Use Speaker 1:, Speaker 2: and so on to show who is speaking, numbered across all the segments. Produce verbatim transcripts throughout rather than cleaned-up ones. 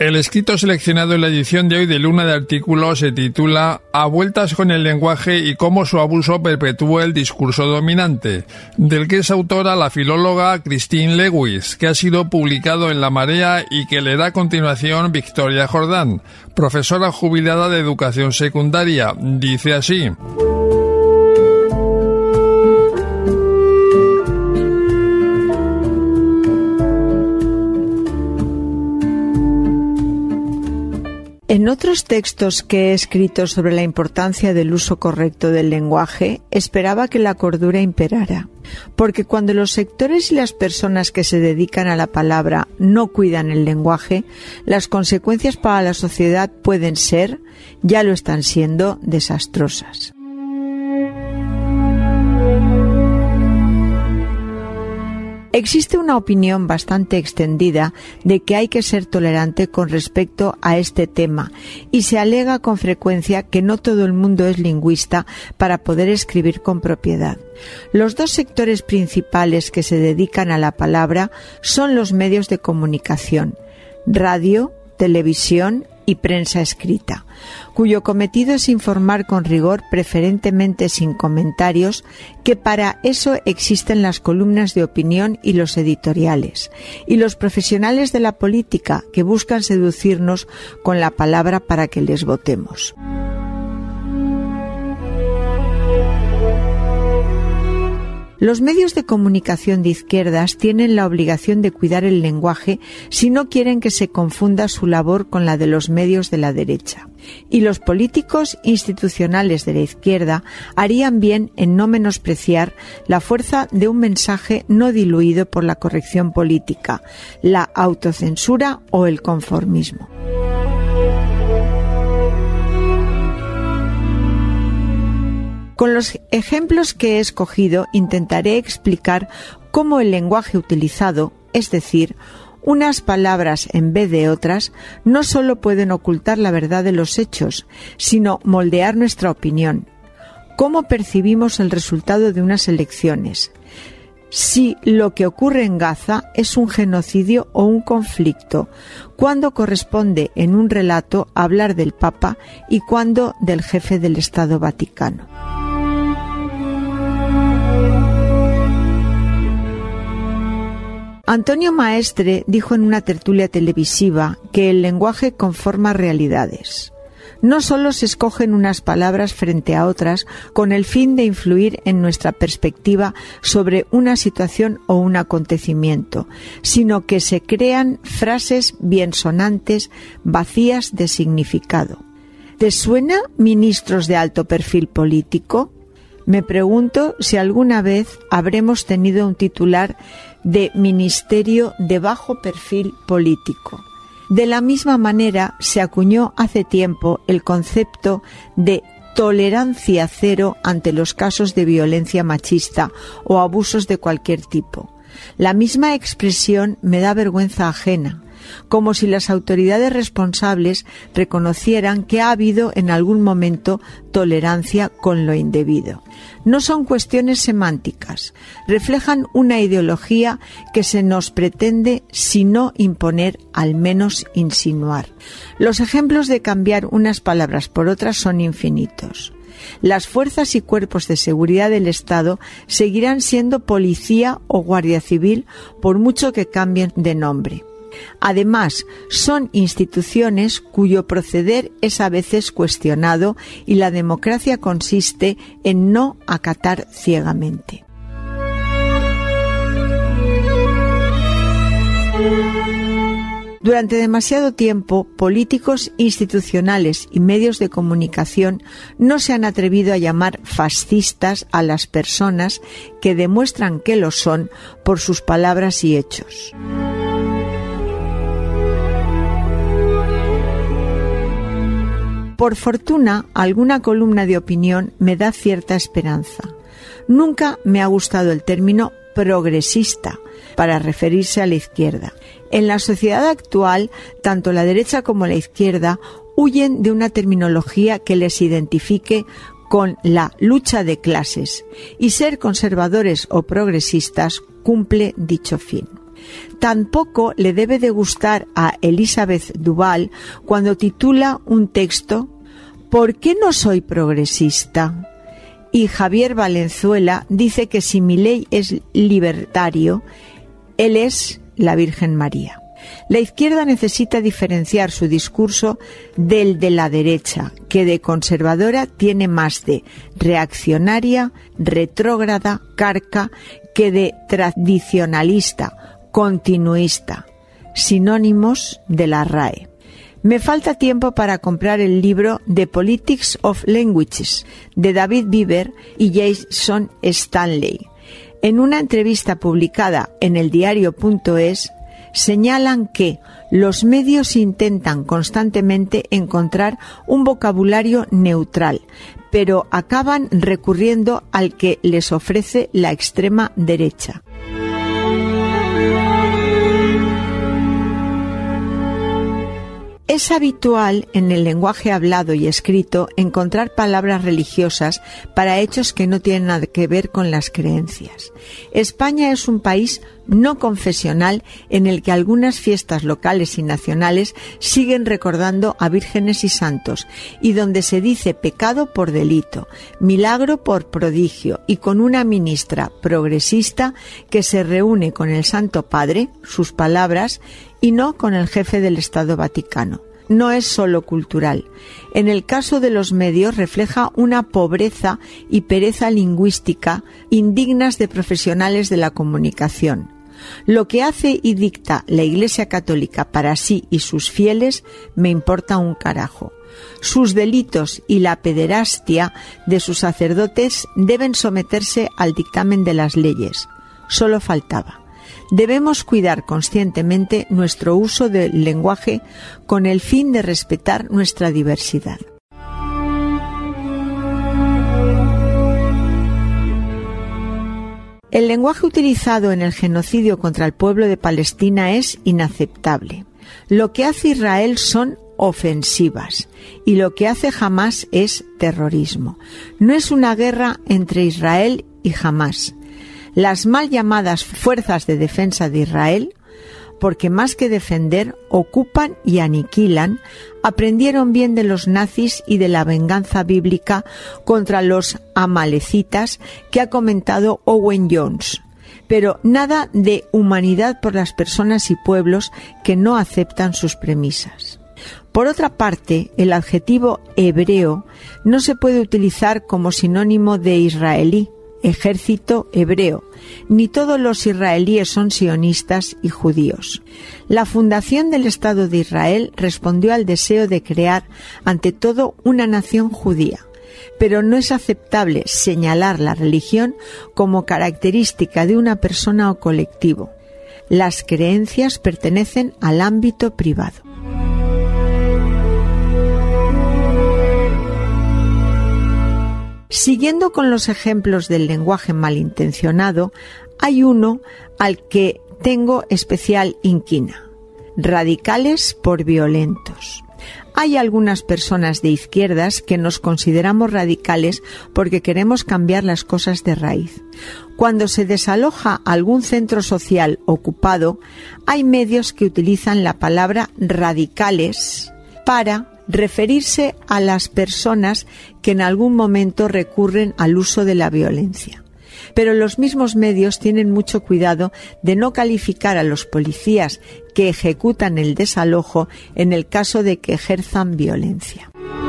Speaker 1: El escrito seleccionado en la edición de hoy de Luna de Artículos se titula A vueltas con el lenguaje y cómo su abuso perpetúa el discurso dominante, del que es autora la filóloga Christine Lewis, que ha sido publicado en La Marea y que leerá a continuación Victoria Jordán, profesora jubilada de educación secundaria. Dice así:
Speaker 2: En otros textos que he escrito sobre la importancia del uso correcto del lenguaje, esperaba que la cordura imperara, porque cuando los sectores y las personas que se dedican a la palabra no cuidan el lenguaje, las consecuencias para la sociedad pueden ser, ya lo están siendo, desastrosas. Existe una opinión bastante extendida de que hay que ser tolerante con respecto a este tema y se alega con frecuencia que no todo el mundo es lingüista para poder escribir con propiedad. Los dos sectores principales que se dedican a la palabra son los medios de comunicación, radio, televisión y prensa escrita, cuyo cometido es informar con rigor, preferentemente sin comentarios, que para eso existen las columnas de opinión y los editoriales, y los profesionales de la política que buscan seducirnos con la palabra para que les votemos. Los medios de comunicación de izquierdas tienen la obligación de cuidar el lenguaje si no quieren que se confunda su labor con la de los medios de la derecha. Y los políticos institucionales de la izquierda harían bien en no menospreciar la fuerza de un mensaje no diluido por la corrección política, la autocensura o el conformismo. Con los ejemplos que he escogido intentaré explicar cómo el lenguaje utilizado, es decir, unas palabras en vez de otras, no solo pueden ocultar la verdad de los hechos, sino moldear nuestra opinión. Cómo percibimos el resultado de unas elecciones. Si lo que ocurre en Gaza es un genocidio o un conflicto, cuándo corresponde en un relato hablar del Papa y cuándo del jefe del Estado Vaticano. Antonio Maestre dijo en una tertulia televisiva que el lenguaje conforma realidades. No solo se escogen unas palabras frente a otras con el fin de influir en nuestra perspectiva sobre una situación o un acontecimiento, sino que se crean frases biensonantes, vacías de significado. ¿Te suena ministros de alto perfil político? Me pregunto si alguna vez habremos tenido un titular de Ministerio de bajo perfil político. De la misma manera se acuñó hace tiempo el concepto de tolerancia cero ante los casos de violencia machista o abusos de cualquier tipo. La misma expresión me da vergüenza ajena, como si las autoridades responsables reconocieran que ha habido en algún momento tolerancia con lo indebido. No son cuestiones semánticas, reflejan una ideología que se nos pretende, si no imponer, al menos insinuar. Los ejemplos de cambiar unas palabras por otras son infinitos. Las fuerzas y cuerpos de seguridad del Estado seguirán siendo policía o guardia civil por mucho que cambien de nombre. Además, son instituciones cuyo proceder es a veces cuestionado y la democracia consiste en no acatar ciegamente. Durante demasiado tiempo, políticos institucionales y medios de comunicación no se han atrevido a llamar fascistas a las personas que demuestran que lo son por sus palabras y hechos. Por fortuna, alguna columna de opinión me da cierta esperanza. Nunca me ha gustado el término progresista para referirse a la izquierda. En la sociedad actual, tanto la derecha como la izquierda huyen de una terminología que les identifique con la lucha de clases, y ser conservadores o progresistas cumple dicho fin. Tampoco le debe de gustar a Elizabeth Duval cuando titula un texto ¿Por qué no soy progresista? Y Javier Valenzuela dice que si Milei es libertario, él es la Virgen María. La izquierda necesita diferenciar su discurso del de la derecha, que de conservadora tiene más de reaccionaria, retrógrada, carca, que de tradicionalista, continuista, sinónimos de la R A E. Me falta tiempo para comprar el libro The Politics of Languages de David Bieber y Jason Stanley. En una entrevista publicada en el diario punto es, señalan que los medios intentan constantemente encontrar un vocabulario neutral, pero acaban recurriendo al que les ofrece la extrema derecha. Es habitual en el lenguaje hablado y escrito encontrar palabras religiosas para hechos que no tienen nada que ver con las creencias. España es un país no confesional en el que algunas fiestas locales y nacionales siguen recordando a vírgenes y santos y donde se dice pecado por delito, milagro por prodigio y con una ministra progresista que se reúne con el Santo Padre, sus palabras, y no con el jefe del Estado Vaticano. No es solo cultural. En el caso de los medios refleja una pobreza y pereza lingüística indignas de profesionales de la comunicación. Lo que hace y dicta la Iglesia Católica para sí y sus fieles me importa un carajo. Sus delitos y la pederastia de sus sacerdotes deben someterse al dictamen de las leyes. Solo faltaba. Debemos cuidar conscientemente nuestro uso del lenguaje con el fin de respetar nuestra diversidad. El lenguaje utilizado en el genocidio contra el pueblo de Palestina es inaceptable. Lo que hace Israel son ofensivas y lo que hace Hamás es terrorismo. No es una guerra entre Israel y Hamás. Las mal llamadas fuerzas de defensa de Israel, porque más que defender, ocupan y aniquilan, aprendieron bien de los nazis y de la venganza bíblica contra los amalecitas que ha comentado Owen Jones, pero nada de humanidad por las personas y pueblos que no aceptan sus premisas. Por otra parte, el adjetivo hebreo no se puede utilizar como sinónimo de israelí, ejército hebreo, ni todos los israelíes son sionistas y judíos. La fundación del Estado de Israel respondió al deseo de crear, ante todo, una nación judía, pero no es aceptable señalar la religión como característica de una persona o colectivo. Las creencias pertenecen al ámbito privado. Siguiendo con los ejemplos del lenguaje malintencionado, hay uno al que tengo especial inquina: radicales por violentos. Hay algunas personas de izquierdas que nos consideramos radicales porque queremos cambiar las cosas de raíz. Cuando se desaloja algún centro social ocupado, hay medios que utilizan la palabra radicales para referirse a las personas que en algún momento recurren al uso de la violencia. Pero los mismos medios tienen mucho cuidado de no calificar a los policías que ejecutan el desalojo en el caso de que ejerzan violencia.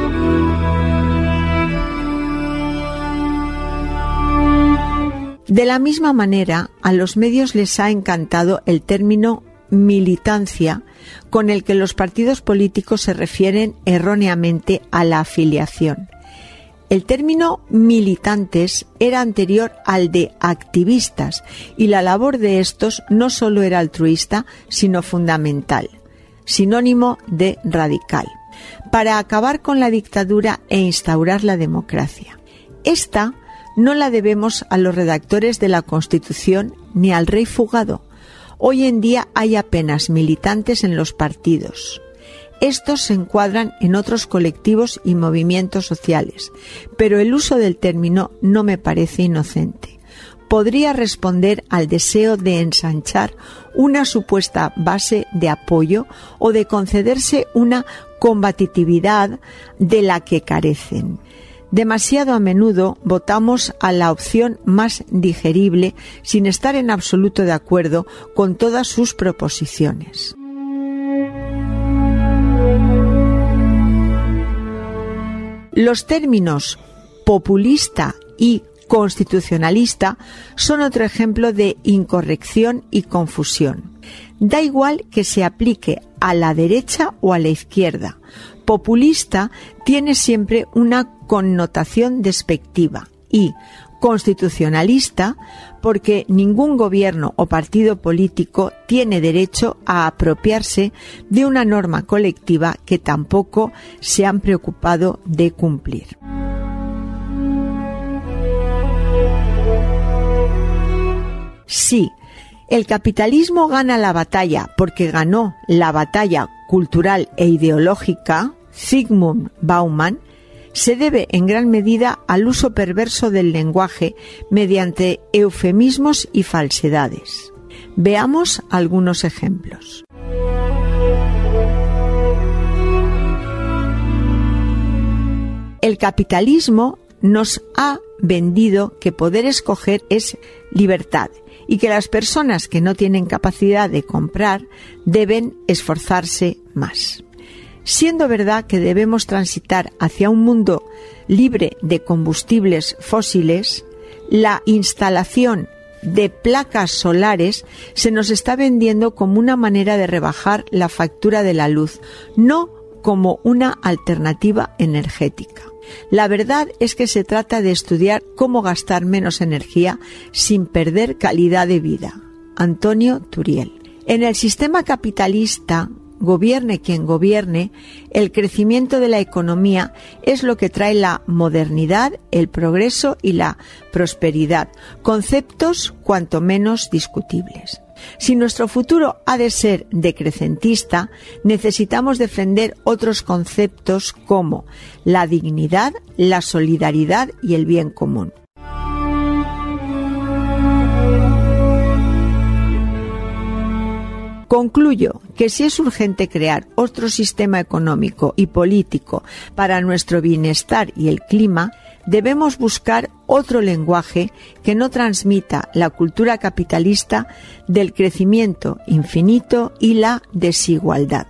Speaker 2: De la misma manera, a los medios les ha encantado el término militancia, con el que los partidos políticos se refieren erróneamente a la afiliación. El término militantes era anterior al de activistas y la labor de estos no solo era altruista, sino fundamental, sinónimo de radical, para acabar con la dictadura e instaurar la democracia. Esta no la debemos a los redactores de la Constitución ni al rey fugado. Hoy en día hay apenas militantes en los partidos. Estos se encuadran en otros colectivos y movimientos sociales, pero el uso del término no me parece inocente. podría responder al deseo de ensanchar una supuesta base de apoyo o de concederse una combatividad de la que carecen. Demasiado a menudo votamos a la opción más digerible sin estar en absoluto de acuerdo con todas sus proposiciones. Los términos populista y constitucionalista son otro ejemplo de incorrección y confusión. Da igual que se aplique a la derecha o a la izquierda. Populista tiene siempre una connotación despectiva y constitucionalista porque ningún gobierno o partido político tiene derecho a apropiarse de una norma colectiva que tampoco se han preocupado de cumplir. Sí, el capitalismo gana la batalla porque ganó la batalla cultural e ideológica, Zygmunt Bauman, se debe en gran medida al uso perverso del lenguaje mediante eufemismos y falsedades. Veamos algunos ejemplos. El capitalismo nos ha vendido que poder escoger es libertad y que las personas que no tienen capacidad de comprar deben esforzarse más. Siendo verdad que debemos transitar hacia un mundo libre de combustibles fósiles, la instalación de placas solares se nos está vendiendo como una manera de rebajar la factura de la luz, no como una alternativa energética. La verdad es que se trata de estudiar cómo gastar menos energía sin perder calidad de vida. Antonio Turiel. En el sistema capitalista, gobierne quien gobierne, el crecimiento de la economía es lo que trae la modernidad, el progreso y la prosperidad, conceptos cuanto menos discutibles. Si nuestro futuro ha de ser decrecentista, necesitamos defender otros conceptos como la dignidad, la solidaridad y el bien común. Concluyo que si es urgente crear otro sistema económico y político para nuestro bienestar y el clima, debemos buscar otro lenguaje que no transmita la cultura capitalista del crecimiento infinito y la desigualdad.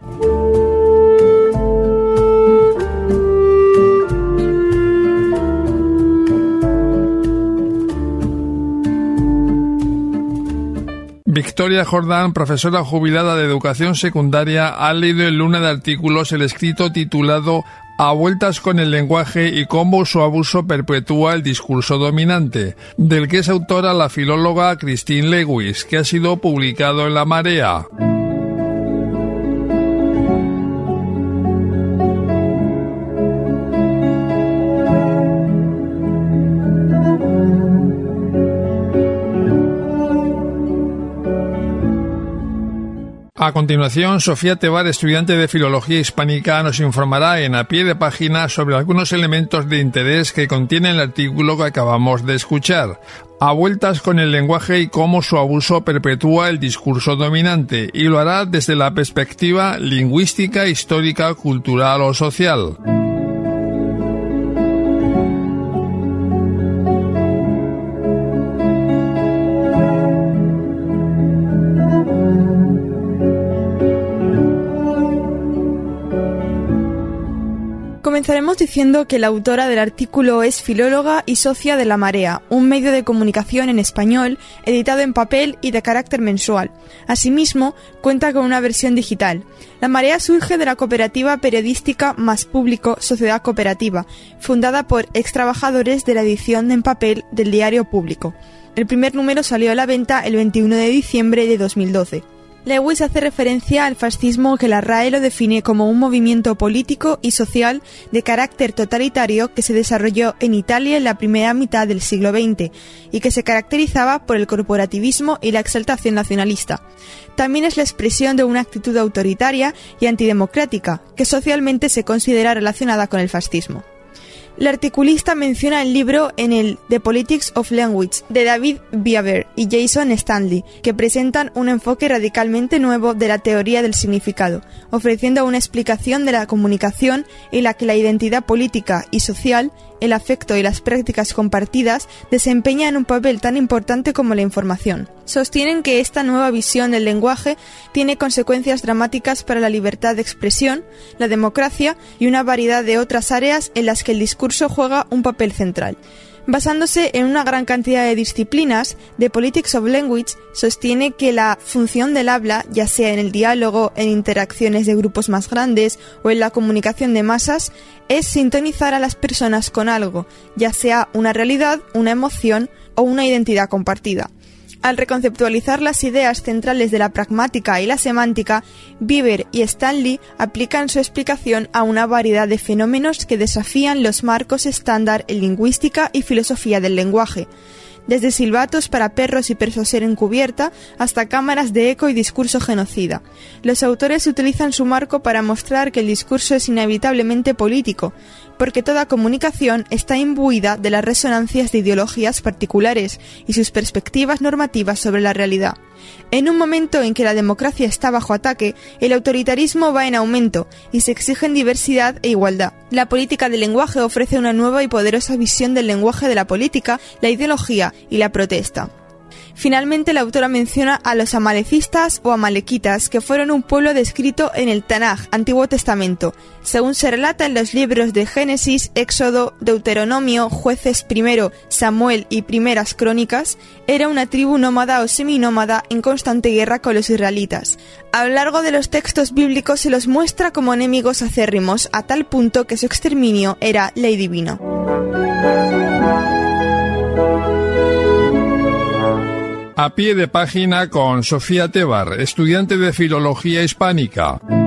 Speaker 1: Victoria Jordán, profesora jubilada de educación secundaria, ha leído en Luna de Artículos el escrito titulado A vueltas con el lenguaje y cómo su abuso perpetúa el discurso dominante, del que es autora la filóloga Christine Lewis, que ha sido publicado en La Marea. A continuación, Sofía Tebar, estudiante de Filología Hispánica, nos informará en A Pie de Página sobre algunos elementos de interés que contiene el artículo que acabamos de escuchar. A vueltas con el lenguaje y cómo su abuso perpetúa el discurso dominante, y lo hará desde la perspectiva lingüística, histórica, cultural o social.
Speaker 3: Comenzaremos diciendo que la autora del artículo es filóloga y socia de La Marea, un medio de comunicación en español, editado en papel y de carácter mensual. Asimismo, cuenta con una versión digital. La Marea surge de la cooperativa periodística Más Público Sociedad Cooperativa, fundada por extrabajadores de la edición en papel del diario Público. El primer número salió a la venta el veintiuno de diciembre de dos mil doce. Lewis hace referencia al fascismo que la R A E lo define como un movimiento político y social de carácter totalitario que se desarrolló en Italia en la primera mitad del siglo veinte y que se caracterizaba por el corporativismo y la exaltación nacionalista. También es la expresión de una actitud autoritaria y antidemocrática que socialmente se considera relacionada con el fascismo. La articulista menciona el libro en el The Politics of Language de David Biaver y Jason Stanley, que presentan un enfoque radicalmente nuevo de la teoría del significado, ofreciendo una explicación de la comunicación en la que la identidad política y social, el afecto y las prácticas compartidas desempeñan un papel tan importante como la información. Sostienen que esta nueva visión del lenguaje tiene consecuencias dramáticas para la libertad de expresión, la democracia y una variedad de otras áreas en las que el discurso juega un papel central. Basándose en una gran cantidad de disciplinas, The Politics of Language sostiene que la función del habla, ya sea en el diálogo, en interacciones de grupos más grandes o en la comunicación de masas, es sintonizar a las personas con algo, ya sea una realidad, una emoción o una identidad compartida. Al reconceptualizar las ideas centrales de la pragmática y la semántica, Biaver y Stanley aplican su explicación a una variedad de fenómenos que desafían los marcos estándar en lingüística y filosofía del lenguaje, desde silbatos para perros y persuasión encubierta hasta cámaras de eco y discurso genocida. Los autores utilizan su marco para mostrar que el discurso es inevitablemente político, porque toda comunicación está imbuida de las resonancias de ideologías particulares y sus perspectivas normativas sobre la realidad. En un momento en que la democracia está bajo ataque, el autoritarismo va en aumento y se exigen diversidad e igualdad. La política del lenguaje ofrece una nueva y poderosa visión del lenguaje de la política, la ideología y la protesta. Finalmente, la autora menciona a los amalecistas o amalequitas, que fueron un pueblo descrito en el Tanaj, Antiguo Testamento. Según se relata en los libros de Génesis, Éxodo, Deuteronomio, Jueces primero, Samuel y Primeras Crónicas, era una tribu nómada o seminómada en constante guerra con los israelitas. A lo largo de los textos bíblicos se los muestra como enemigos acérrimos, a tal punto que su exterminio era ley divina.
Speaker 1: A pie de página con Sofía Tebar, estudiante de Filología Hispánica.